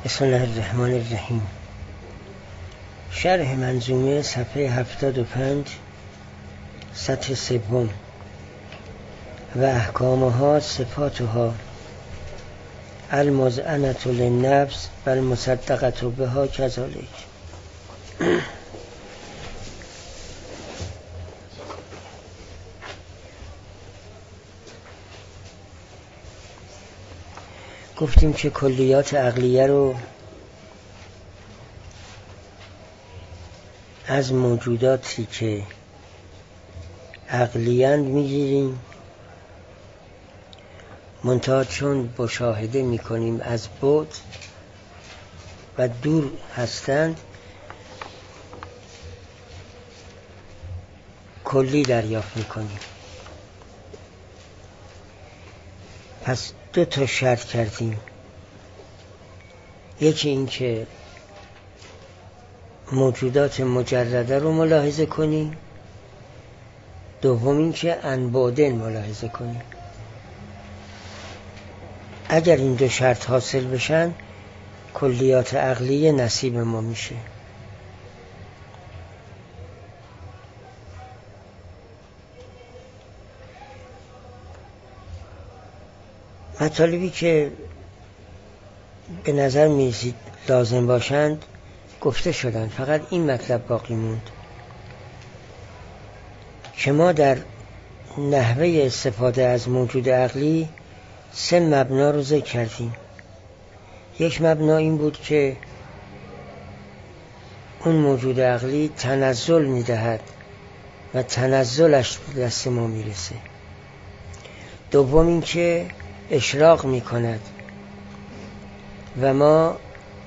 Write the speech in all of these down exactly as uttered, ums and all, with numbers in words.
بسم الله الرحمن الرحیم. شرح منظومه صفحه هفتاد و پنج سطر سوم. و احکامها صفاتها المذعنة للنفس و المصدقة بها کذالک. گفتیم که کلیات عقلیه رو از موجوداتی که عقلیاً میگیریم، منتها چون مشاهده میکنیم از بعد و دور هستند کلی دریافت میکنیم. پس دو تا شرط کردیم. یکی این که موجودات مجرده رو ملاحظه کنیم، دوم این که انبادن ملاحظه کنیم. اگر این دو شرط حاصل بشن کلیات عقلیه نصیب ما میشه. مطالبی که به نظر میرسید لازم باشند گفته شدند، فقط این مطلب باقی موند که ما در نحوه استفاده از موجود عقلی سه مبنا رو ذکر کردیم. یک مبنا این بود که اون موجود عقلی تنزل میدهد و تنزلش به دست ما میرسه. دوم این که اشراق میکند و ما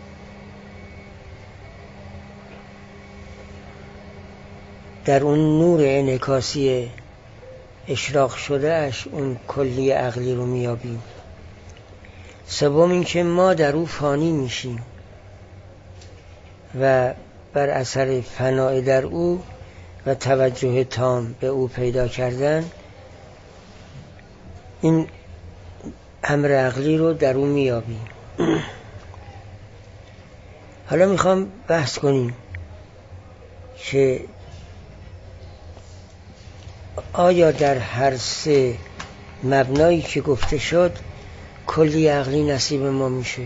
در اون نور انعکاسی اشراق شده اش اون کلی عقلی رو میابیم. سوم این که ما در او فانی میشیم و بر اثر فنای در او و توجه تام به او پیدا کردن این امر عقلی رو در او میابیم. حالا میخوام بحث کنیم که آیا در هر سه مبنایی که گفته شد کلی عقلی نصیب ما میشه؟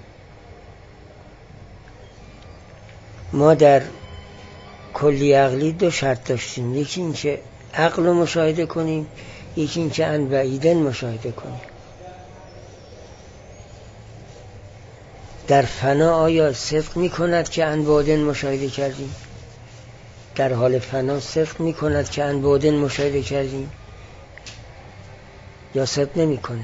ما در کلی عقلی دو شرط داشتیم. یکی این که عقل رو مشاهده کنیم، یکی این که عن بعیدن مشاهده کنیم. در فنا آیا صدق میکند که عن بعدن مشاهده کردیم؟ در حال فنا صدق میکند که عن بعدن مشاهده کردیم یا صدق نمیکنه؟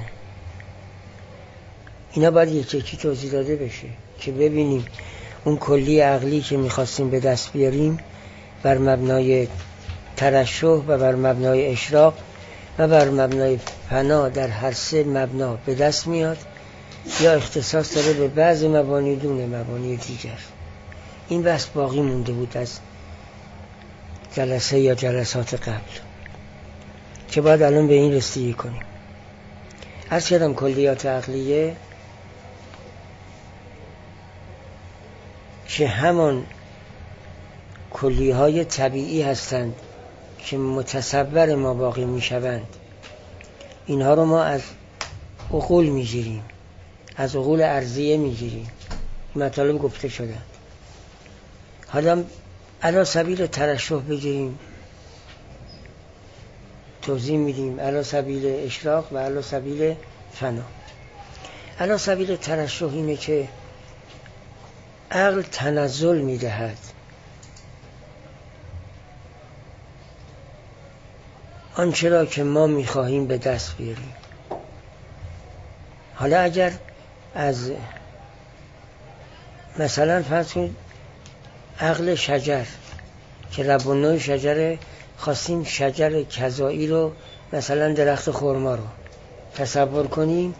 اینا باید یکی یکی توضیح داده بشه که ببینیم اون کلی عقلی که میخواستیم به دست بیاریم بر مبنای ترشح و بر مبنای اشراق و بر مبنای فنا در هر سه مبنا به دست میاد یا اختصاص داره به بعض مبانی دون مبانی دیگر. این بحث باقی مونده بود از جلسه یا جلسات قبل که باید الان به این رسیدگی کنیم. عرض کردم کلیات عقلیه که همان کلیهای طبیعی هستند که متصور ما باقی می شوند. اینها رو ما از عقول می گیریم، از عقول ارضیه می گیریم. مطالب گفته شدند. حالا علی سبیل ترشح بگیریم، توضیح میدیم علی سبیل اشراق و علی سبیل فنا. علی سبیل ترشح اینه که عقل تنزل میدهد، آنچه را که ما میخواهیم به دست بیاریم. حالا اگر از مثلا فرض کنید عقل شجر که رب النوع شجره، خواستیم شجر کذایی رو مثلا درخت خرما رو تصور کنیم،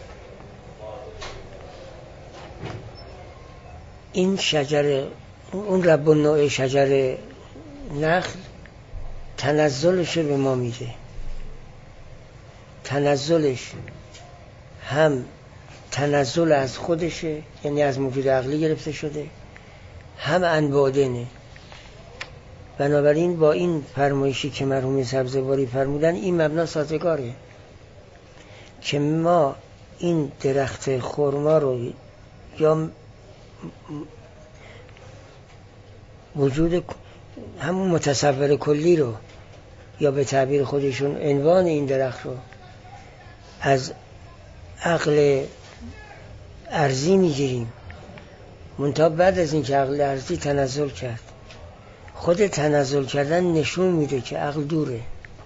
این شجر اون رب النوع شجر نخل تنزلش به ما میده. تنزلش هم تنزل از خودشه، یعنی از موجود عقلی گرفته شده، هم انبادنه. بنابراین با این فرمایشی که مرحوم سبزواری فرمودن این مبنا سازگاره که ما این درخت خرما رو یا وجود همون متصور کلی رو یا به تعبیر خودشون عنوان این درخت رو از عقل ارضی میگیریم، منتها بعد از این که عقل ارضی تنزل کرد، خود تنزل کردن نشون میده که عقل دوره.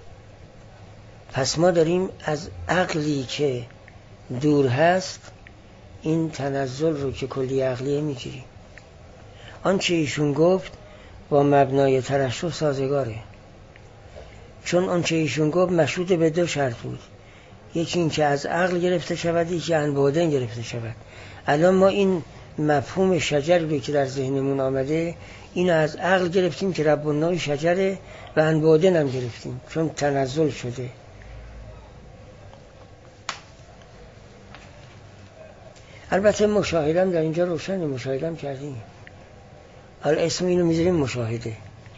پس ما داریم از عقلی که دور هست این تنزل رو که کلی عقلیه میگیریم. آنچه ایشون گفت با مبنای ترشح سازگاره، چون آنچه ایشون گفت مشروط به دو شرط بود، یکی این که از عقل گرفته شود، یکی انبادن گرفته شود. الان ما این مفهوم شجر رو که در ذهنمون آمده اینو از عقل گرفتیم که رب النوع شجره و انبادن هم گرفتیم چون تنزل شده. البته مشاهده هم در اینجا روشنه، مشاهده هم کردیم، حالا اسم اینو میذاریم مشاهده.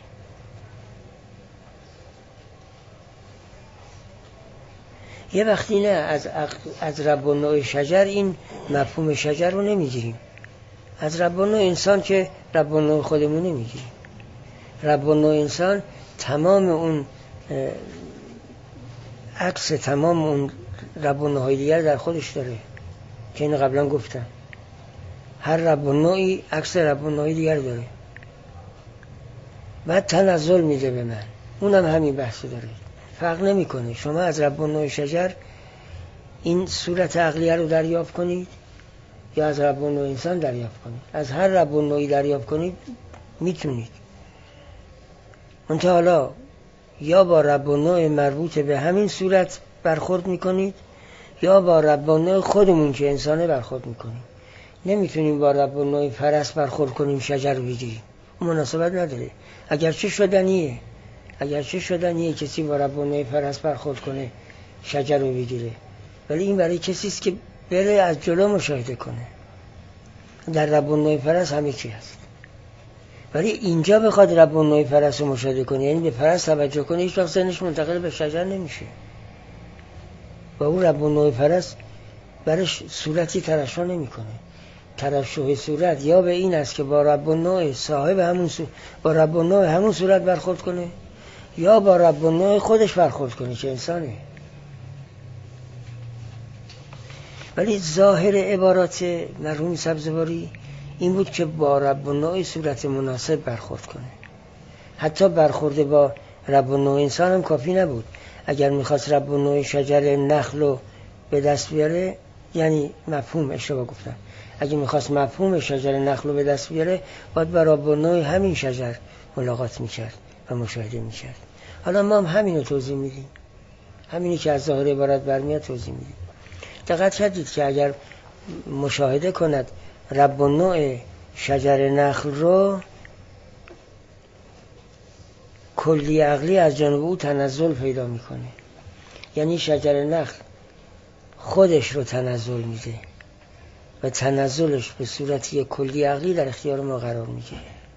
یه وقتی نه از, از رب النوع شجر این مفهوم شجر رو نمیگیریم، از رب النوع انسان که رب النوع خودمون نمیگیریم. رب النوع انسان تمام اون عکس تمام اون رب النوعی دیگر در خودش داره که اینو قبلا گفتم، هر رب النوعی عکس رب النوعی دیگر داره. بعد تنزل میده به من، اونم همین بحث داره، فرق نمیکنه. شما از رب النوع شجر این صورت عقلیه رو دریافت کنید یا از رب النوع انسان دریافت کنید، از هر رب النوعی دریافت کنید میتونید. منتها حالا یا با رب النوع مربوط به همین صورت برخورد میکنید یا با رب النوع خودمون که انسانه برخورد میکنیم. نمیتونیم با رب النوع فرس برخورد کنیم شجر رو بگیریم، مناسبت نداره. اگرچه شدنیه اگرچه شدنیه کسی با رب النوع فرس برخورد کنه شجر رو بگیره، ولی این برای کسی است که بره از جلو مشاهده کنه. در رب النوع فرس همه چی هست، ولی اینجا بخواد رب النوع فرس رو مشاهده کنه، یعنی به فرس توجه کنه، هیچ وقت ذهنش منتقل به شجر نمیشه. با اون رب النوع فرس برش صورتی ترشح نمیکنه. ترشح صورت یا به این است که با رب النوع صاحب همون صورت با رب النوع همون صورت برخورد کنه یا با رب النوع خودش برخورد کنه که انسانه. ولی ظاهر عبارات مرحوم سبزواری این بود که با رب النوع صورت مناسب برخورد کنه. حتی برخورد با رب النوع انسان هم کافی نبود. اگر میخواست رب النوع شجر نخل رو به دست بیاره، یعنی مفهوم اشتباه گفتم، اگه میخواست مفهوم شجر نخل رو به دست بیاره باید با رب النوع همین شجر ملاقات میکرد و مشاهده میکرد. حالا ما هم همین رو توضیح میدیم، همینی که از ظاهر عبارت برمیاد توضیح میدیم. دقت کردید که اگر مشاهده کند رب النوع شجر نخل رو، کلی عقلی از جانب او تنزل پیدا میکنه، یعنی شجر نخل خودش رو تنزل میده و تنزلش به صورتی کلی عقلی در اختیار ما قرار میگیره.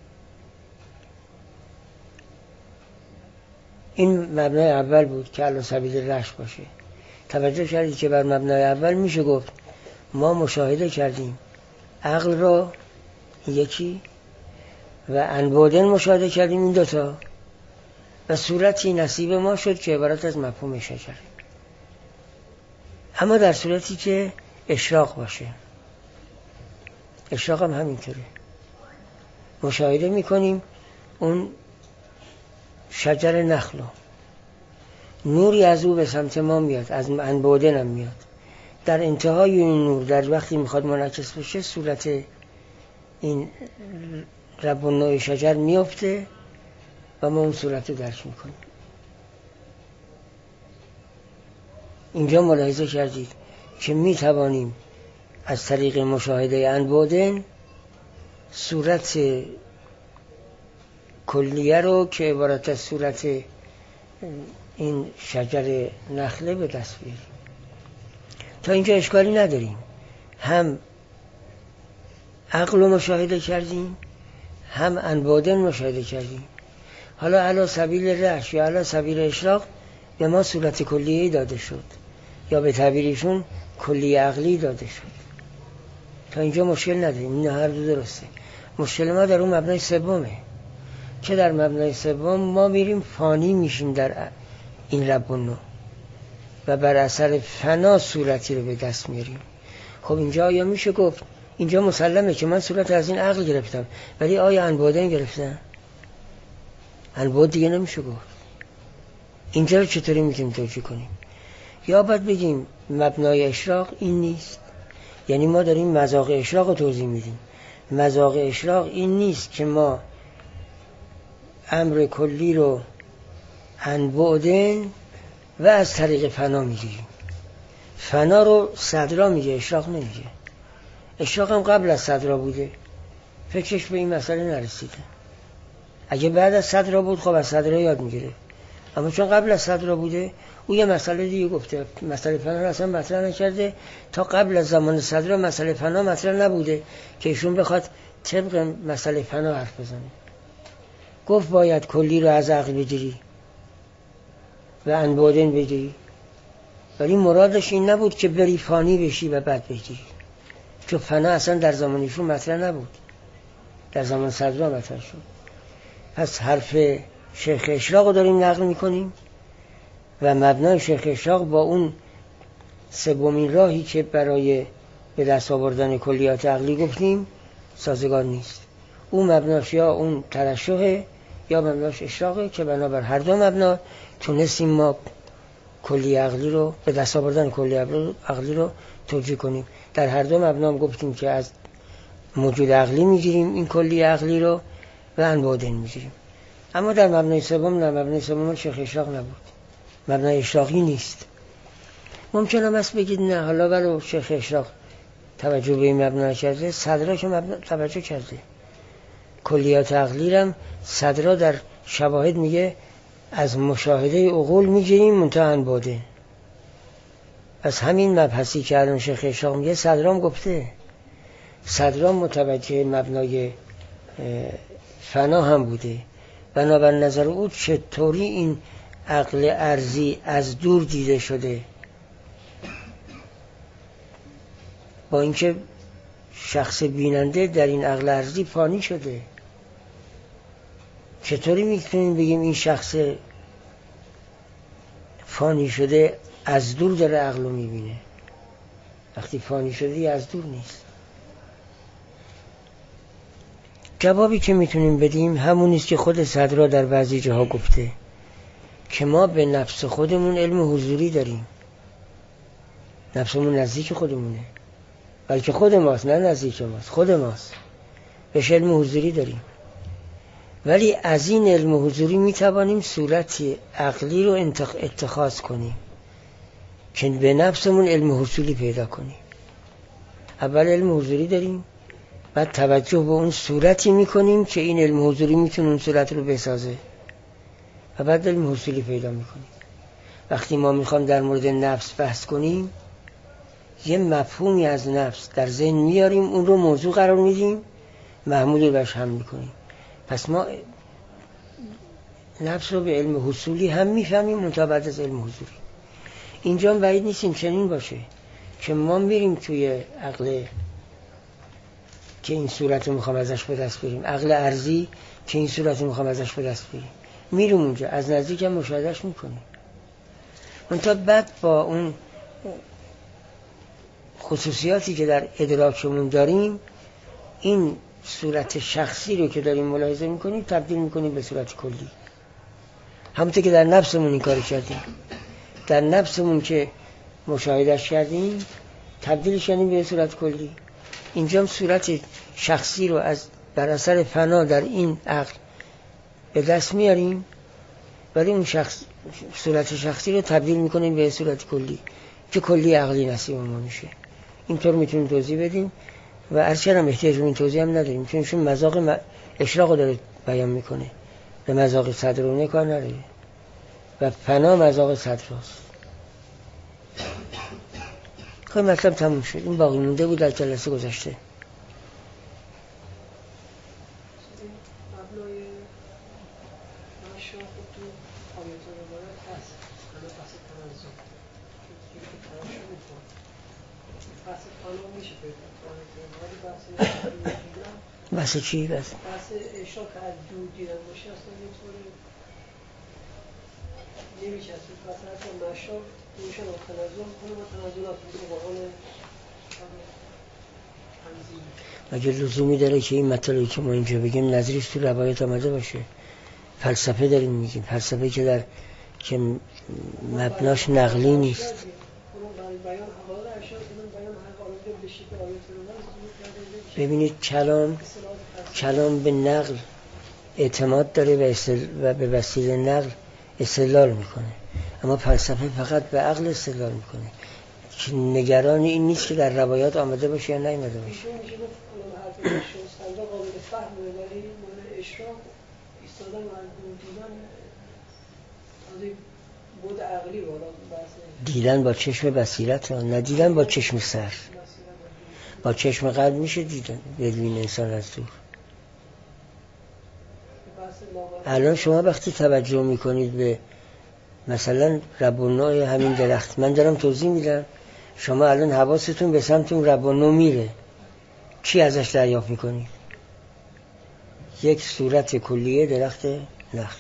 این مبنای اول بود که علی سبیل رشح باشه. توجه کردید که بر مبنای اول میشه گفت ما مشاهده کردیم عقل را یکی و انبادن مشاهده کردیم این دوتا و صورتی نصیب ما شد که عبارت از مفهوم شجره، اما در صورتی که اشراق باشه. اشراق هم همینطوره، مشاهده میکنیم اون شجر نخل، نوری از او به سمت ما میاد، از انبادن هم میاد. در انتهای این نور در وقتی میخواد منعکس بشه صورت این رب النوع شجر میفته و ما اون صورت رو درک میکنیم. اینجا ملاحظه کردید که میتوانیم از طریق مشاهده انبادن صورت کلیه رو که عبارت از صورت این شجر نخله به دست بیاریم. تا اینجا اشکالی نداریم. هم عقل رو مشاهده کردیم، هم انبادن مشاهده کردیم. حالا علی سبیل رشد یا علی سبیل اشراق به ما صورت کلیه‌ای داده شد، یا به تعبیرشون کلی عقلی داده شد. تا اینجا مشکل نداریم، این هر دو درسته. مشکل ما در اون مبنای سومه که در مبنای سوم ما میریم فانی میشیم در این رب و نو و بر اثر فنا صورتی رو به دست میاریم. خب اینجا آیا میشه گفت، اینجا مسلمه که من صورت از این عقل گرفتم، ولی آیا انبادن گرفتم؟ انباد دیگه نمیشه گفت. اینجا رو چطوری میتونیم توجیه کنیم؟ یا باید بگیم مبنای اشراق این نیست، یعنی ما داریم مذاق اشراق رو توضیح میدیم. مذاق اشراق این نیست که ما امر کلی رو انبادن و از طریق فنا میگیریم. فنا رو صدرا میگه، اشراق نمیگه. اشراق هم قبل از صدرا بوده، فکرش به این مسئله نرسیده. اگه بعد از صدرا بود خب از صدرا یاد میگیره، اما چون قبل از صدرا بوده او یه مسئله دیگه گفته. مسئله فنا رو اصلا مطرح نکرده. تا قبل از زمان صدرا مسئله فنا مطرح نبوده که ایشون بخواد طبق مسئله فنا حرف بزنه. گفت باید کلی رو از عقل بگیری و انبادن بگیری، ولی مرادش این نبود که بری فانی بشی و بعد بگیری، چون فنا اصلا در زمانیشون مطرح نبود، در زمان صدرا مطرح شد. پس حرف شیخ اشراق رو داریم نقل میکنیم و مبنای شیخ اشراق با اون سومین راهی که برای به دست آوردن کلیات عقلی گفتیم سازگار نیست. اون مبناش یا اون ترشحه یا مبناش اشراقه که بنابر هر دو مبنا تونستیم ما کلی عقلی رو به دست آوردن کلی عقلی رو توجیه کنیم. در هر دو مبنا هم گفتیم که از موجود عقلی میگیریم این کلی عقلی رو و انبادن میگیریم. اما در مبنای سوم نه، مبنای سوم شیخ اشراق نبود، مبنای اشراقی نیست. ممکنه بس بگید نه حالا برای شیخ اشراق توجه به این مبنا کرده، صدرا که مبنا توجه کرده. کلیات عقلی هم صدرا در شواهد میگه از مشاهده عقول میگیریم منتها انباده. از همین مبحثی که الان شیخ اشراق میگه صدرام گفته، صدرام متوجه مبنای فنا هم بوده. بنابر نظر او چطوری این عقل ارضی از دور دیده شده، با اینکه شخص بیننده در این عقل ارضی فانی شده، چطوری میتونیم بگیم این شخص فانی شده از دور داره عقل رو میبینه؟ وقتی فانی شده از دور نیست. جوابی که میتونیم بدیم همونیست که خود صدرا در بعضی جاها گفته که ما به نفس خودمون علم حضوری داریم. نفسمون نزدیک خودمونه، بلکه خود ماست، نه نزدیک ماست، خود ماست، بهش علم حضوری داریم. ولی از این علم حضوری میتوانیم صورتی عقلی رو اتخاذ کنیم که به نفسمون علم حصولی پیدا کنیم. اول علم حضوری داریم، بعد توجه به اون صورتی میکنیم که این علم حضوری میتونه اون صورت رو بسازه و بعد علم حصولی پیدا میکنیم. وقتی ما میخوام در مورد نفس بحث کنیم، یه مفهومی از نفس در ذهن میاریم، اون رو موضوع قرار میدیم، محمود رو بهش حمل میکنیم. پس ما نفس رو به علم حصولی هم میفهمیم منتها بعد از علم حضوری. اینجا هم بعید نیستیم چنین باشه که ما میریم توی عقل که این صورت رو میخوام ازش به دست بریم، عقل ارضی که این صورت رو میخوام ازش به دست بریم، میریم اونجا از نزدیک هم مشاهدهش میکنیم، منتها بعد با اون خصوصیاتی که در ادراکمون داریم این صورت شخصی رو که داریم ملاحظه میکنیم تبدیل میکنیم به صورت کلی. همونطور که در نفسمون این کار کردیم، در نفسمون که مشاهدهش کردیم تبدیلش کردیم به صورت کلی. اینجا هم صورت شخصی رو از بر اثر فنا در این عقل به دست میاریم، ولی اون شخص صورت شخصی رو تبدیل میکنیم به صورت کلی که کلی عقلی نصیب ما میشه. اینطور میتونیم توضیح بدیم و ارچه هم احتیاج به این توضیح هم نداریم، چون شون مذاق اشراق رو داره بیان میکنه، به مذاق صدرونه کار نداره و فنا مذاق صدراست. خب مطلب تموم شد. این باقی مونده بود در جلسه گذشته. بحث چی؟ بحث بحث اشراق که از دور دیدن باشه اصلا اینطوری نمیشه اصلا مثلا اصلا مشراق روشن و تنظیم کنه و تنظیمات میکنه با آن تنظیم. مگه لزومی داره که این مطلبی که ما اینجا بگیم نظریش تو روایت آمده باشه؟ فلسفه داریم میگیم، فلسفه که در که مبناش نقلی نیست. ببینید کلام کلام به نقل اعتماد داره و, استل... و به وسیله نقل استدلال میکنه، اما فلسفه فقط به عقل استدلال میکنه که نگران این نیست که در روایات آمده باشه یا نیامده باشه. دیدن با چشم بصیرت ها، نه دیدن با چشم سر. با چشم قلب میشه دیدن بدون انسان از دور. الان شما وقتی توجه میکنید به مثلا رب و نوع همین درخت، من دارم توضیح میدم، شما الان حواستون به سمت اون رب و نوع میره، چی ازش دریافت میکنید؟ یک صورت کلیه درخت نخل.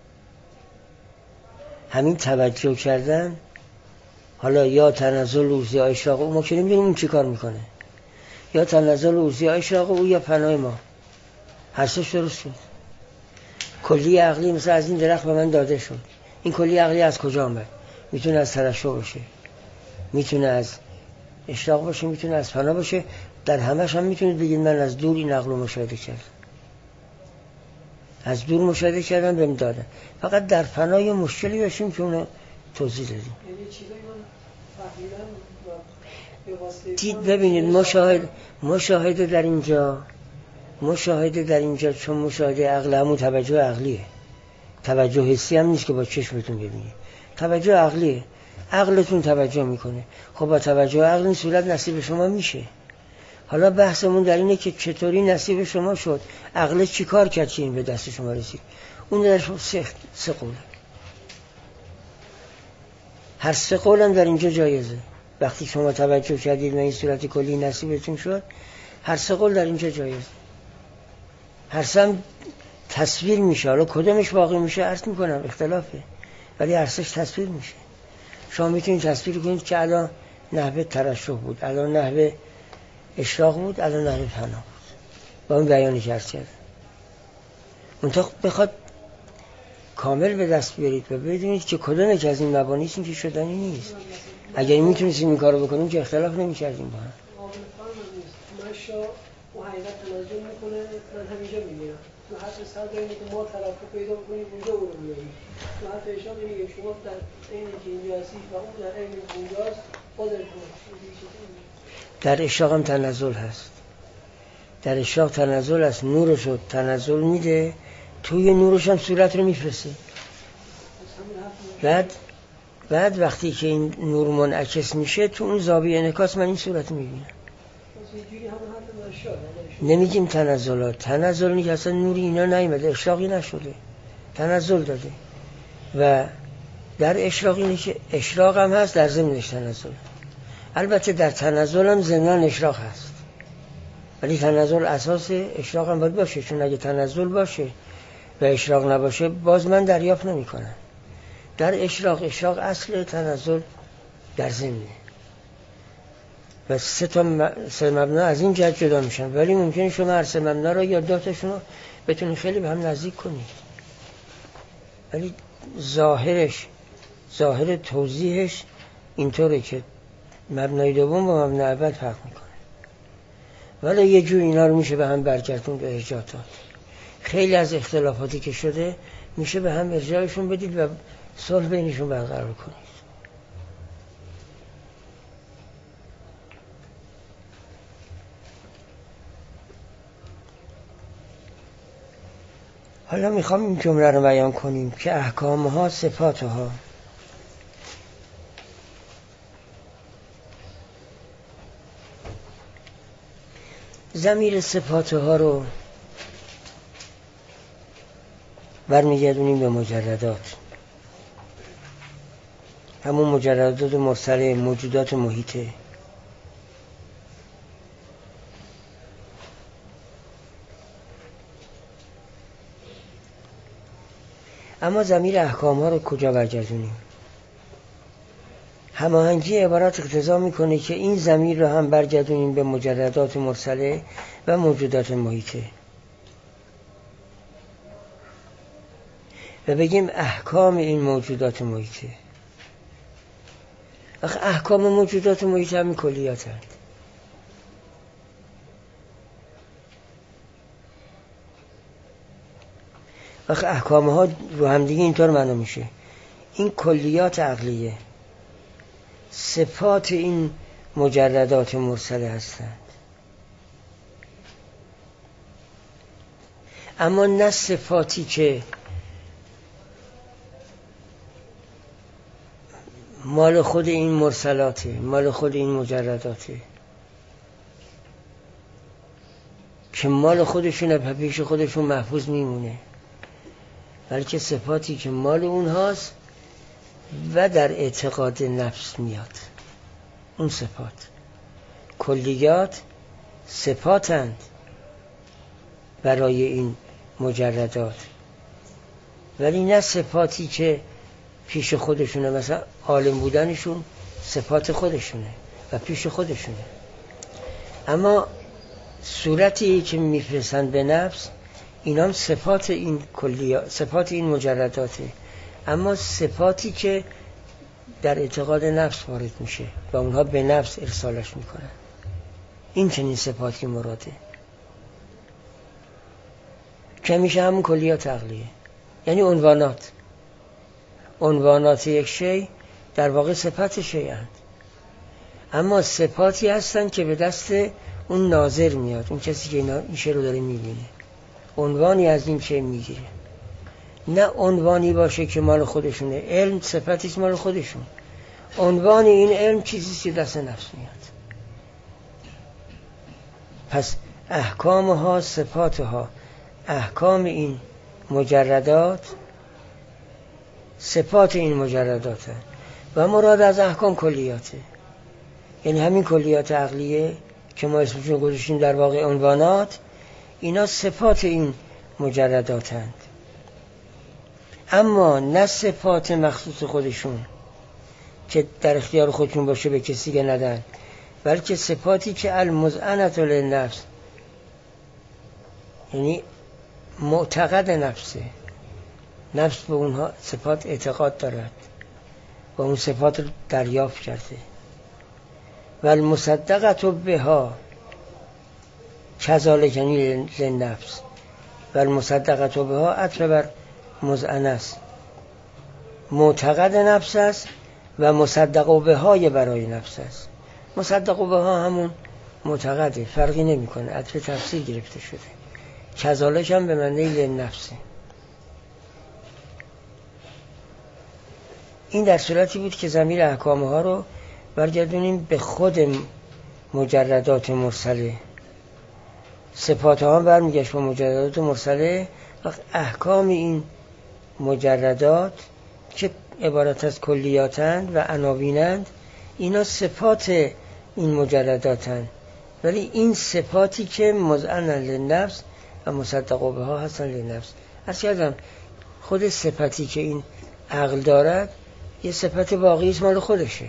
همین توجه کردن، حالا یا تنزل اوزی اشراق او، ما که نمیدونیم اون چی کار میکنه، یا تنزل اوزی اشراق او یا پناه ما، هر سش درست شد. کلی عقلی مثل از این درخت به من داده شد. این کلی عقلی از کجا آمد؟ میتونه از ترشح باشه، میتونه از اشراق باشه، میتونه از پناه باشه. در همش هم میتونید بگید من از دور این عقل رو مشاهده کردم، از دور مشاهده کردم بهم دادن. فقط در پناه یه مشکلی داشتیم که اونو توضیح دادیم. دید ببینید مشاهده مشاهده در اینجا مشاهده در اینجا چون مشاهده عقل همون توجه عقلیه، توجه حسی هم نیست که با چشمتون ببینید، توجه عقلیه. عقلتون توجه میکنه، خب با توجه عقل این صورت نصیب شما میشه. حالا بحثمون در اینه که چطوری نصیب شما شد، عقل چی کار کرد که این به دست شما رسید. اون در سه, سه قوله، هر سه قول هم در اینجا جایزه. وقتی شما توجه کردید و این صورت کلی نصیبتون شد، هر سه قول در اینجا جایزه. هر سه هم تصویر میشه، حالا کدومش باقی میشه عرض میکنم اختلافه، ولی هر سهش تصویر میشه. شما میتونید تصویر کنید که الان نحوه ترشح بود، الان نحوه اشراق بود، الان نحوه پناه بود، با اون بیانی که عرض کردم. منطقه بخواد کامل به دست بیارید و بدونید که کدوم یک از این مبانی این که شدنی نیست. اگر میتونستیم این کارو بکنیم که اختلاف نمی‌کردیم با هم. و حقیقت تناظر میکنه، من همینجا میگیرم تو حرف سر داریم که ما طرفو پیدا کنیم اونجا او رو میاریم. تو حرف اشاره میگیم شما در این که اینجا هستی و اون در این اونجاست بازر کنید. در اشراق هم تنزل هست، در اشراق تنزل هست، نورش رو تنزل میده، توی نورش هم صورت رو میفرسته. بعد بعد وقتی که این نور منعکس میشه تو اون زاویه انعکاس من این صورت رو میبینم. نمیگیم تنزلات، تنزل نیست، اصلا نوری اینا نیامده، اشراقی نشده، تنزل داده. و در اشراق اینه که اشراق هم هست، در ضمنش تنزل. البته در تنزل هم ضمن اشراق هست، ولی تنزل اساس اشراق هم باید باشه، چون اگه تنزل باشه و اشراق نباشه باز من دریافت نمی کنم. در اشراق اشراق اصل، تنزل در ضمنه و سه تا سه مبنا از این جهت جدا میشن، ولی ممکنه شما هر سه مبنا رو یا دو تاشون رو بتونید خیلی به هم نزدیک کنید، ولی ظاهرش ظاهر توضیحش اینطوره که مبنای دوم با مبنای اول فرق میکنه، ولی یه جور اینا رو میشه به هم برگردون به ارجاعات. خیلی از اختلافاتی که شده میشه به هم ارجاعشون بدید و صلح بینشون برقرار کنید. حالا میخوام این جمله رو بیان کنیم که احکامها صفاتها. ضمیر صفات ها رو برمیگردونیم به مجردات، همون مجردات مرسله، موجودات محیطه. اما ضمیر احکام ها رو کجا برگردونیم؟ هماهنگی عبارات اقتضا میکنه که این ضمیر رو هم برگردونیم به مجردات مرسله و موجودات محیطه و بگیم احکام این موجودات محیطه. آخه احکام موجودات محیطه همین کلیات هست. آخه احکام ها رو هم دیگه اینطور معنا میشه، این کلیات عقلیه صفات این مجردات مرسله هستند، اما نه صفاتی که مال خود این مرسلاته، مال خود این مجرداته که مال خودشونه و پیش خودشون محفوظ میمونه، بلکه صفاتی که مال اونهاست و در اعتقاد نفس میاد. اون صفات کلیات صفاتند برای این مجردات، ولی نه صفاتی که پیش خودشونه، مثلا عالم بودنشون صفات خودشونه و پیش خودشونه، اما صورتی که میفرستند به نفس اینا هم صفات این کلیات، صفات این مجرداته، اما صفاتی که در اعتقاد نفس وارد میشه و اونها به نفس ارسالش میکنن. این چنین صفاتی مراده که میشه همون کلیات عقلیه، یعنی عنوانات عنوانات یک شی در واقع صفت شی هست، اما صفاتی هستن که به دست اون ناظر میاد، اون کسی که این شی رو داره میبینه عنوانی از این شی میگیره، نه عنوانی باشه که مال خودشونه. علم صفتیست مال خودشون، عنوان این علم چیزیست که دست نفس میاد. پس احکام ها صفات ها، احکام این مجردات صفات این مجردات هست و مراد از احکام کلیاته، یعنی همین کلیات عقلیه که ما اسمشون گذاشتیم در واقع عنوانات، اینا صفات این مجردات هست، اما نه صفات مخصوص خودشون که در اختیار خودشون باشه به کسی که ندن، بلکه صفاتی که المذعنة للنفس، یعنی معتقد نفسه، نفس به اونها صفات اعتقاد دارد و اون صفات رو دریافت کرده. و المصدقة بها کذالک للنفس و المصدقة بها عطف بر مذعنه است، معتقد نفس است و مصدق بهای برای نفس است. مصدق بها همون معتقده، فرقی نمی کنه، عطف تفسیر گرفته شده. کذالک هم به معنی للنفسه. این در صورتی بود که ضمیر احکام ها رو برگردونیم به خود مجردات مرسله، صفات ها هم برمیگشت به مجردات مرسله. وقت احکام این مجردات که عبارت از کلیاتند و عناوینند، اینا صفات این مجرداتند، ولی این صفاتی که مذعن للنفس و مصدق بها هستن للنفس. از کردم خود صفتی که این عقل دارد یه صفت واقعی مال خودشه،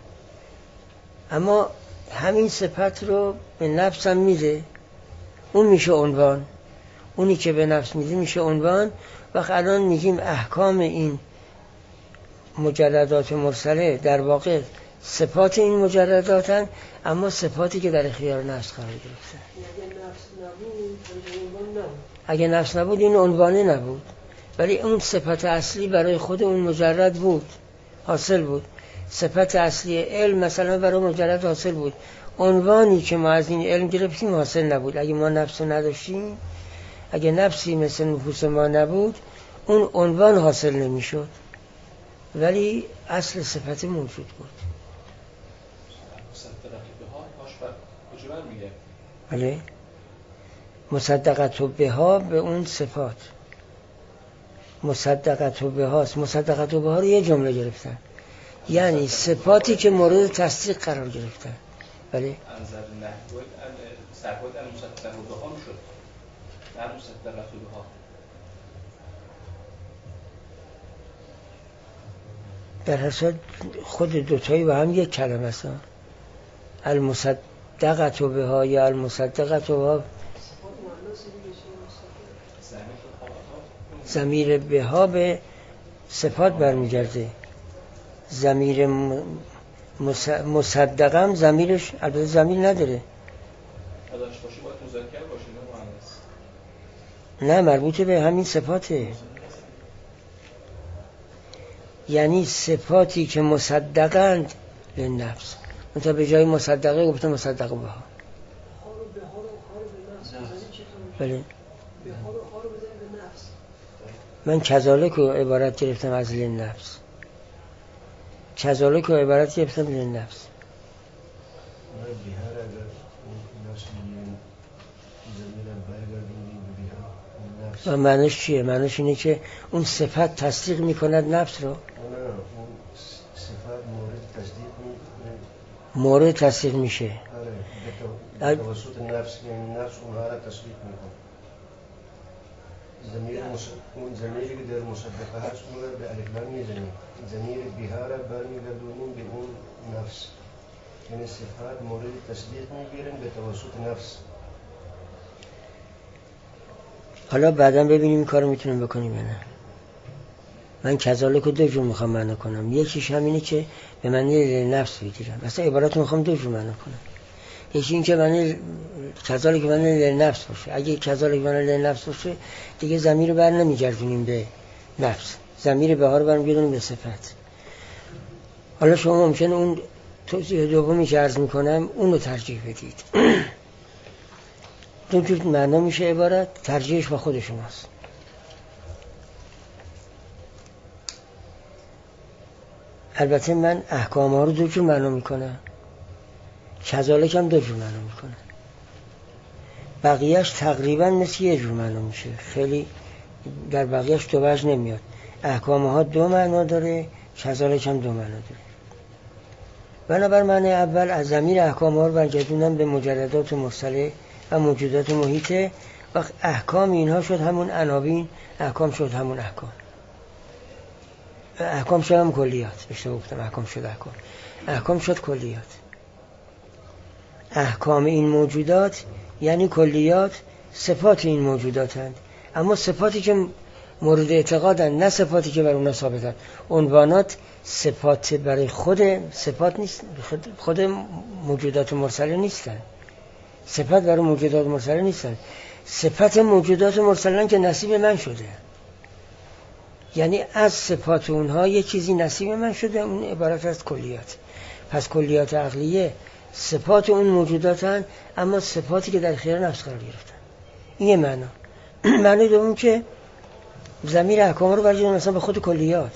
اما همین صفت رو به نفس هم میده، اون میشه عنوان، اونی که به نفس میده میشه عنوان. وقت الان میگیم احکام این مجردات مرسله در واقع صفات این مجرداتن، اما صفاتی که در اختیار نفس قرار گرفتن. اگه نفس نبود این عنوانه نبود، ولی اون صفت اصلی برای خود اون مجرد بود، حاصل بود. صفت اصلی علم مثلا برای مجرد حاصل بود، عنوانی که ما از این علم گرفتیم حاصل نبود. اگه ما نفس نداشتیم، اگه نفسی مثل نفوس ما نبود، اون عنوان حاصل نمیشد، ولی اصل صفت موجود بود. مصدق بها هاش بر کجا میگه؟ بله مصدقت بها به اون صفات، مصدقت بهاست. مصدقت بها رو یه جمله گرفتن، یعنی صفاتی که مورد تصدیق قرار گرفتن. بله انظر نحو صفات المصدقه بها شد، در مصدقه بها در حساب خود دوتایی با هم یک کلمه است. المصدقه بها یا المصدقه بها، ضمیر بها به صفات برمیگرده. ضمیر مصدقم ضمیرش البته ضمیر نداره، نه مربوط به همین صفاته. یعنی صفاتی که مصدقند للنفس، مثلا به جای مصدقه گفته مصدقه بها. بله من کذالک رو عبارت گرفتم از للنفس، کذالک رو عبارت گرفتم للنفس. و معنیش چیه؟ معنیش اینه که اون صفت تصدیق میکند نفس رو. مورد تصدیق میشه به توسط نفس، یعنی نفس اونها را تصدیق میکنه. ضمیر اون ضمیری که در مصدقه هست اون را به الف لام میزنیم، ضمیر بها را برمیگردونیم به اون نفس، یعنی صفات مورد تصدیق میگیرن به توسط نفس. حالا بعداً ببینیم این کارو میتونیم بکنیم یا نه. من کذالک رو دو جور میخوام معنی کنم، یکیش همینه که به معنی نفس بگیرم، مثلا عبارت رو میخوام دو جور معنی کنم. یکی این که معنی کذالک معنی نفس باشه، اگه کذالک معنی نفس باشه دیگه ضمیر رو بر نمیگردونیم به نفس، ضمیر بها رو برمیگردونیم به صفت. حالا شما ممکنه اون توضیح دومی که عرض میکنم اون رو ترجیح بدید. دو جور معنا میشه عبارت، ترجیحش با خود شماست. البته من احکام ها رو دو جور معنا میکنم، کذالک هم دو جور معنا میکنم، بقیهش تقریبا مثل یه جور معنا میشه، خیلی در بقیهش دو وجه نمیاد. احکام ها دو معنا داره، کذالک هم دو معنا داره. بنابر معنی اول از ضمیر احکام ها رو برگردونم به مجردات مرسله و موجودات محیطه. وقت احکام اینها شد همون عناوین، احکام شد همون احکام، احکام شد هم کلیات. اشتباه گفتم، احکام شد احکام، احکام شد کلیات. احکام این موجودات یعنی کلیات صفات این موجودات هستند، اما صفاتی که مورد اعتقادند، نه صفاتی که بر اونها ثابتند. عنوانات صفات برای خود صفات نیست، خود موجودات مرسله نیستن، صفت برای موجودات مرسله نیستن، صفت موجودات مرسلن که نصیب من شده، یعنی از صفات اونها یه چیزی نصیب من شده، اون عبارت از کلیات. پس کلیات عقلیه صفات اون موجودات هستند، اما صفاتی که در اختیار نفس قرار گرفتن. این یه معنا. معنی دوم که ضمیر احکام رو برگردونیم مثلا به خود کلیات.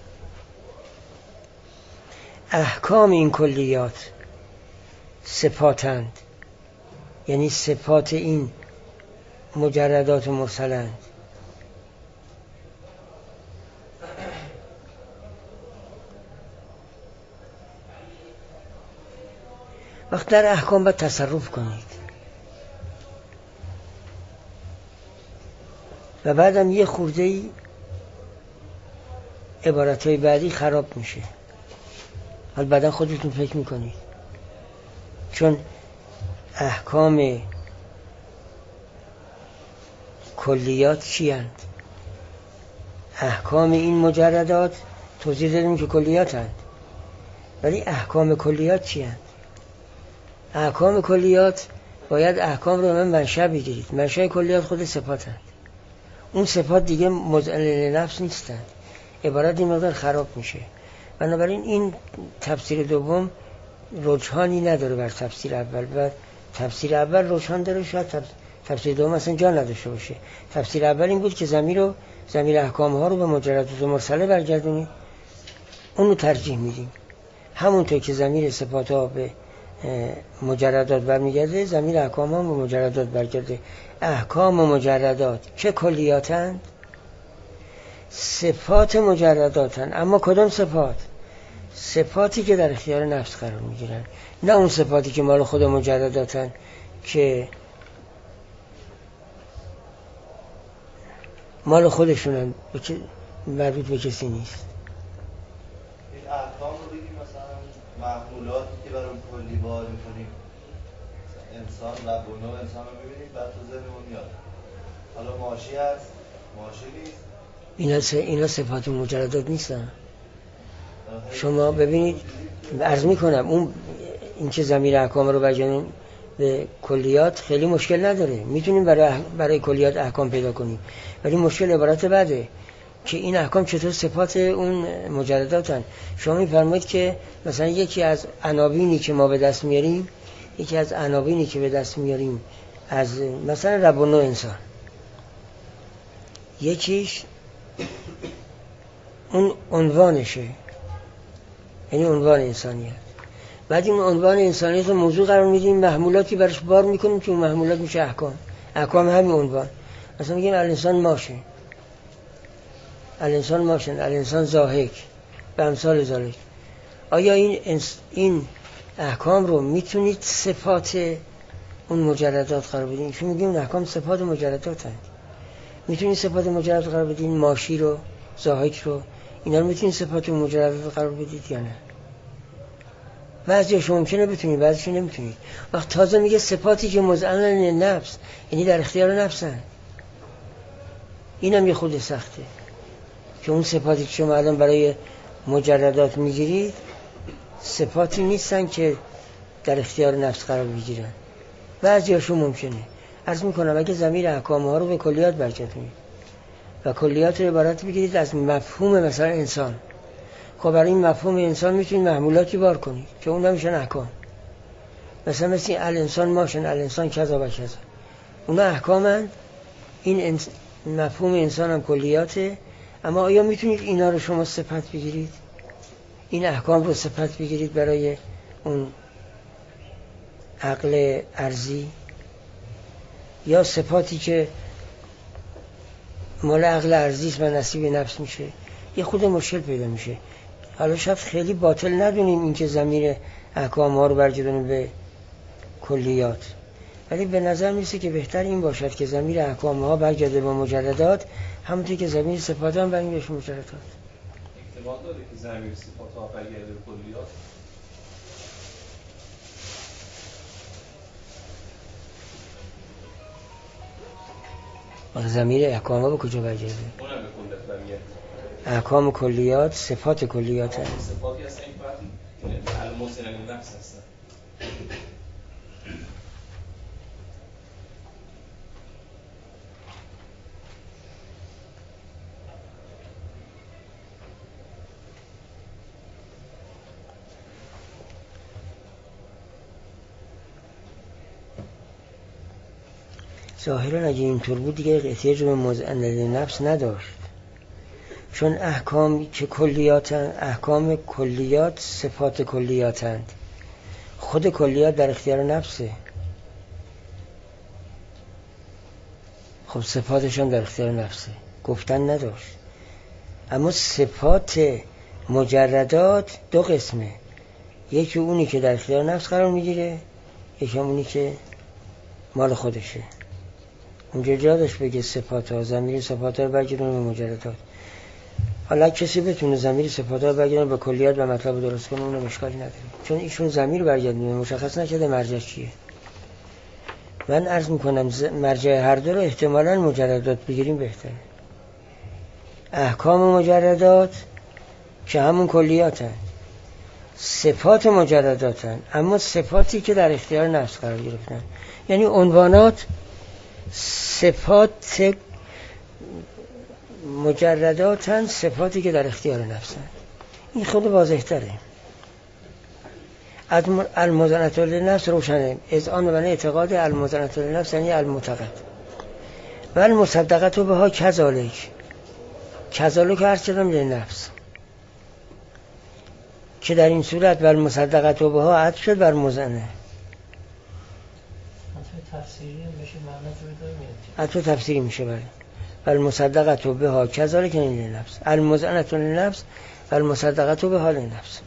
احکام این کلیات صفاتند، یعنی صفات این مجردات مرسلند. وقت در احکام باید تصرف کنید و بعدم یه خورده‌ای عبارتهای بعدی خراب میشه. حالا بعدا خودتون فکر میکنید، چون احکام کلیات چی هستند؟ احکام این مجردات توضیح دادیم که کلیات هستند، ولی احکام کلیات چی هستند؟ احکام کلیات باید احکام رو من منشأ بگیرید. منشأ کلیات خود صفات هستند، اون صفات دیگه مذعن نفس نیستند، عبارت این مقدار خراب میشه. بنابراین این تفسیر دوم رجحانی نداره بر تفسیر اول، و تفسیر اول رجحان داره، شاید تفسیر دوم اصلا جا نداشته باشه. تفسیر اول این بود که ضمیر رو ضمیر احکام ها رو به مجردات مرسله برگردونی، اون رو ترجیح میدیم. همونطور که ضمیر صفات ها به مجردات برمیگرده، ضمیر احکام هم به مجردات برگرده. احکام و مجردات چه کلیاتند؟ صفات مجرداتند. اما کدام صفات؟ صفاتی که در اختیار نفس قرار میگیرن، نه اون صفاتی که مال خود مجرداتن که مال خودشونن، مربوط به کسی نیست. این احکام رو بگیم مثلا محمولاتی که برام کلی بار میکنیم، انسان و بنو انسان رو ببینیم بعد تو ذهنمون میاد حالا ماشی هست ماشی نیست، اینا, س... اینا صفات مجردات نیستن. شما ببینید عرض میکنم اون این که ضمیر احکام رو برگردیم به کلیات خیلی مشکل نداره، میتونیم برای برای کلیات احکام پیدا کنیم، ولی مشکل عبارت بعده که این احکام چطور صفات اون مجرداتن. شما میفرمایید که مثلا یکی از عناوینی که ما به دست میاریم یکی از عناوینی که به دست میاریم از مثلا رب و نوع انسان، یکیش اون عنوانشه، یعنی عنوان انسانیت. بعد این عنوان انسانیت رو موضوع قرار میدیم، محمولاتی برش بار میکنیم که اون محمولات میشه احکام. احکام همین عنوان. مثلا میگیم الانسان ماشه، الانسان ماشن، الانسان ضاحک و امثال ذالک. آیا این این احکام رو میتونید صفات اون مجردات قرار بدین؟ چون میگیم اون احکام صفات مجردات هست. میتونید صفات مجردات قرار بدین؟ ماشی رو، ضاحک رو، اینا رو میتونید صفات مجردات قرار بدید یا نه؟ بعضیش ممکنه بتونید، بعضیش نمیتونید. وقت تازه میگه صفاتی که مزعلن نفس، یعنی در اختیار نفسن. اینم یه خود سخته که اون صفاتی که شما الان برای مجردات میگیرید صفاتی نیستن که در اختیار نفس قرار بگیرن. بعضیاشون ممکنه. عرض میکنم اگه ضمیر احکام ها رو به کلیات برگردونید و کلیات رو عبارت بگیرید از مفهوم مثلا انسان، خب برای این مفهوم انسان میتونید محمولاتی بار کنید که اون نمیشن احکام. مثلا مثل الانسان ماشن، الانسان کذا و کذا، اونا احکامن. این مفهوم انسان هم کلیاته. اما آیا میتونید اینا رو شما صفت بگیرید؟ این احکام رو صفت بگیرید برای اون عقل ارضی، یا صفاتی که مال عقل ارضی است و نصیب نفس میشه؟ یه خود مشکل پیدا میشه. حالا شاید خیلی باطل ندونیم این که ضمیر احکام ها رو برگردونیم به کلیات، ولی به نظر میرسه که بهتر این باشد که ضمیر احکام ها برگرده به مجردات، همونطور که ضمیر صفات هم برگرده به مجردات. احتمال داره که ضمیر صفات ها برگرده به کلیات؟ ضمیر احکام ها به کجا برگرده؟ اونم به کلیات برگرده. احکام کلیات صفات کلیات هست. صفاتی هستن این فرد الموزن نفس هستن. ظاهرا اگه اینطور بود دیگه احتیاج به مزعل نفس نداشت، چون احکام که کلیاتن، احکام کلیات صفات کلیاتند. خود کلیات در اختیار نفسه، خب صفاتشان در اختیار نفسه، گفتن نداشت. اما صفات مجردات دو قسمه، یکی اونی که در اختیار نفس قرار میگیره، یکی اونی که مال خودشه. اونجا جا داشت بگه صفات ها، ضمیر صفات ها رو برگردونه به مجردات. حالا کسی بتونه ضمیر صفات ها رو برگردونه به کلیات و مطلب درست کنه، اونم اشکالی نداره، چون ایشون ضمیر برگردونه مشخص نکرده مرجع چیه. من عرض میکنم مرجع هر دو رو احتمالاً مجردات بگیریم بهتره. احکام مجردات که همون کلیاتن، صفات مجرداتن، اما صفاتی که در اختیار نفس قرار گرفتن، یعنی عنوانات صفات مجرداتن، صفاتی که در اختیار نفسن. این خود واضح تره. الموزنة للنفس روشنه، اذعان و اعتقاد الموزنة للنفس یعنی المعتقد و المصدقة بها کذالک. کذالک هر چیزم للنفس، که در این صورت بر مصدقت و بها عطف شد بر مزعنه. تفسیری میشه معنی جوری میاد. عطف تفسیری میشه بله. بر مصدقت و بها کذالک للنفس المزعنه للنفس والمصدقت و بها للنفس.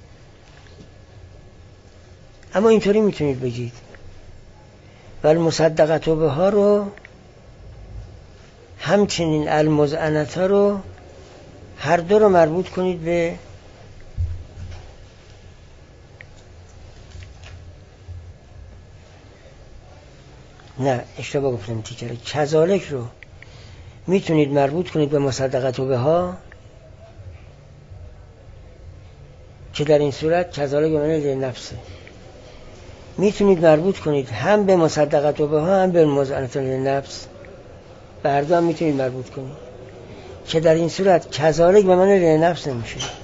اما اینطوری میتونید بگید والمصدقت و بها رو همچنین المزعنت ها رو هر دو رو مربوط کنید به نه اشتباه گفتم تیکره. کذالک رو میتونید مربوط کنید به مصدقت و بها که در این صورت کذالک معنی لنفسه. میتونید مربوط کنید هم به مصدقت و بها هم به مزعنت للنفس، به هر دو هم میتونید مربوط کنید که در این صورت کذالک به معنی لنفس نمیشه. کذالک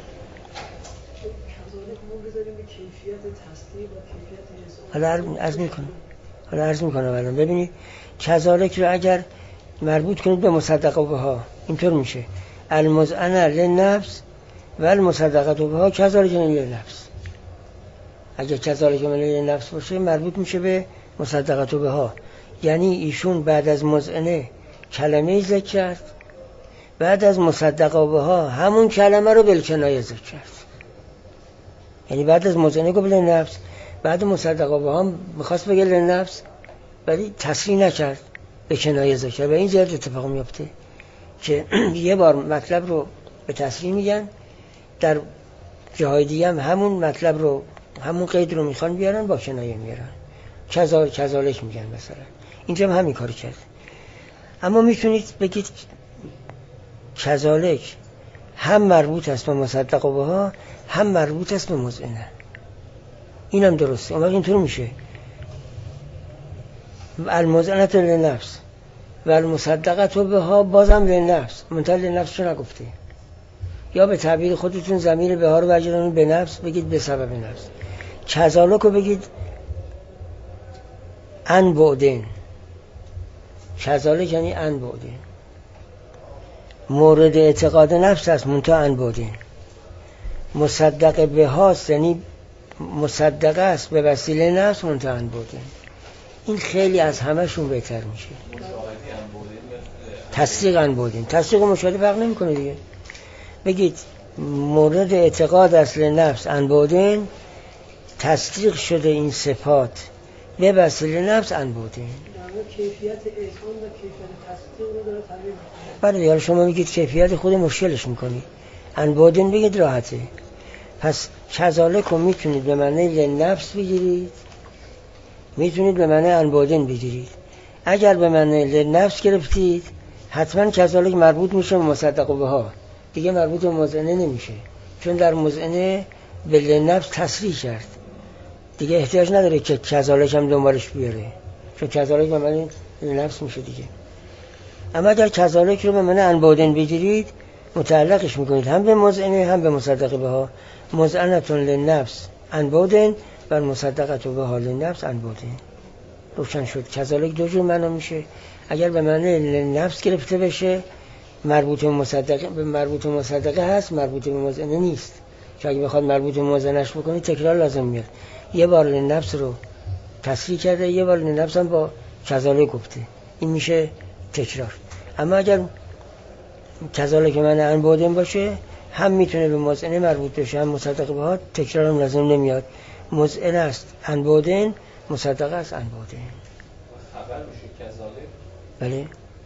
ما بذاریم به کیفیت تصدیق و کیفیت حساب. حالا عرض میکنم حالا عرض میکنم الان ببینید کذالک رو اگر مربوط کنید به مصدقه و بها اینطور میشه المزعنه للنفس و المصدقه و بها کذالک للنفس. اگر کذالک للنفس باشه مربوط میشه به مصدقه و بها، یعنی ایشون بعد از مزعنه کلمه ذکر کرد، بعد از مصدقه و بها همون کلمه رو بالکنایه ذکر کرد. یعنی بعد از مزعنه گفت للنفس، بعد مصدقه و بها میخواست بگه للنفس ولی تصریح نکرد، به کنایه ذکر کرد. و این زیاد اتفاق میفته که یه بار مطلب رو به تصریح میگن، در جاهای دیگه هم همون مطلب رو همون قید رو میخوان بیارن با کنایه میارن، کذالک کذالک میگن مثلا. اینجا هم همین کارو کرد. اما میتونید بگید کذالک هم مربوط است به مصدق و بها هم مربوط است به مزعنه. اینم درسته. اما اینطور میشه المزعنه للنفس و المصدقه بها بازم للنفس، منتها للنفس چون نگفته. یا به تعبیر خودتون ضمیر بها رو برگردونید به نفس، بگید به سبب نفس. کذالک رو بگید ان بعدین، کذالک یعنی ان بعدین، مورد اعتقاد نفس است منتها ان بعدین. مصدق به هاست یعنی مصدقه است به وسیله نفس منتها ان بعدین. این خیلی از همهشون بهتر میشه. تصدیق ان بعدین، تصدیق و مشاهده فرق نمیکنه دیگه. بگید مورد اعتقاد اصل نفس ان بعدین، تصدیق شده این صفات به وسیله نفس ان بعدین. کیفیت احسان و کیفیت تصدیق رو داره تعریف می‌کنه. بله دیگه شما میگید کیفیت خود مشکلش میکنید، ان بعدین بگید راحته. پس کذالک رو میتونید به معنی لنفس بگیرید، میتونید به معنی ان بعدین بگیرید. اگر به معنی لنفس گرفتید حتما کذالک مربوط میشه به مصدق و بها، دیگه مربوط به مزعنه نمیشه، چون در مزعنه به لنفس تصریح کرد، دیگه احتیاج نداره که کذالک هم دنبالش بیاره، چون کذالک به معنی لنفس میشه دیگه. اما اگر کذالک رو به معنی ان بعدین بگیرید متعلقش میکنید هم به مزعنه هم به مصدق بها. مزعنه للنفس ان بعدین و مصدقه بها للنفس ان بعدین. روشن شد. کذالک دو جور معنا میشه. اگر به معنی لنفس گرفته بشه مربوط به مصدقه، به مربوط به مصدقه هست، مربوط به مزعنه نیست. چون اگه بخواد مربوط به مزعنهش بکنید تکرار لازم میاد. یه بار لنفس رو تصریح کرده، یه بار لنفس هم با کذالک گفته، این میشه تکرار. اما اگر کذالک معنی ان بعدین باشه هم میتونه به مزعنه مربوط بشه هم مصدقه بها، تکرار هم لازم نمیاد. مزعنه است ان بعدین، مصدقه است ان بعدین. خبر میشه کذالک؟ بله.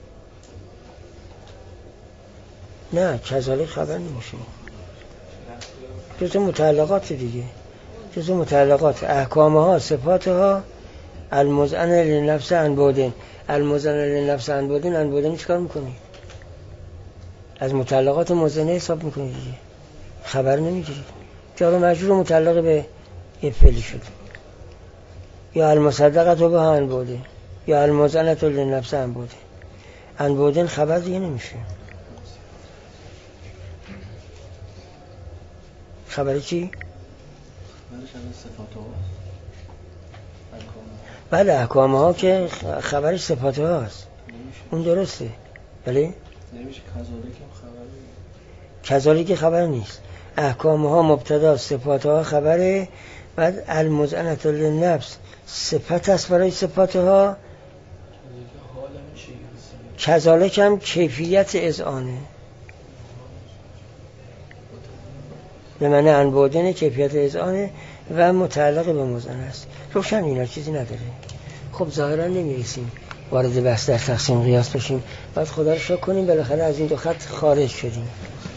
نه کذالک خبر نمیشه، جزء متعلقات دیگه، جزء متعلقات احکامها صفاتها. المزعنه للنفس ان بعدین، المزعنه للنفس ان بعدین، ان بعدین چیکار میکنی؟ از متعلقات مزعنه حساب میکنی دیگه، خبر نمیگیری. جار و مجرور متعلق به یه فعلی شد. یا المصدقه تو به ان بعدین یا المزعنه للنفس ان بعدین، ان بعدین خبر دیگه نمیشه. خبری چی؟ بله احکام ها که خبرش صفات هاست، اون درسته. بله نمیشه کذالک هم کذالک خبر نیست. احکام ها مبتدا، صفات ها خبره. بعد المزعنة للنفس صفت است برای صفات ها، کذالک هم کیفیت اذعانه، به معنی انبودن کیفیت اذعانه و متعلق به مزعنه است. روشن اینا چیزی نداره. خب ظاهرا نمیرسیم وارد بحث در تقسیم قیاس بشیم. بعد خدا رو شکر کنیم بالاخره از این دو خط خارج شدیم.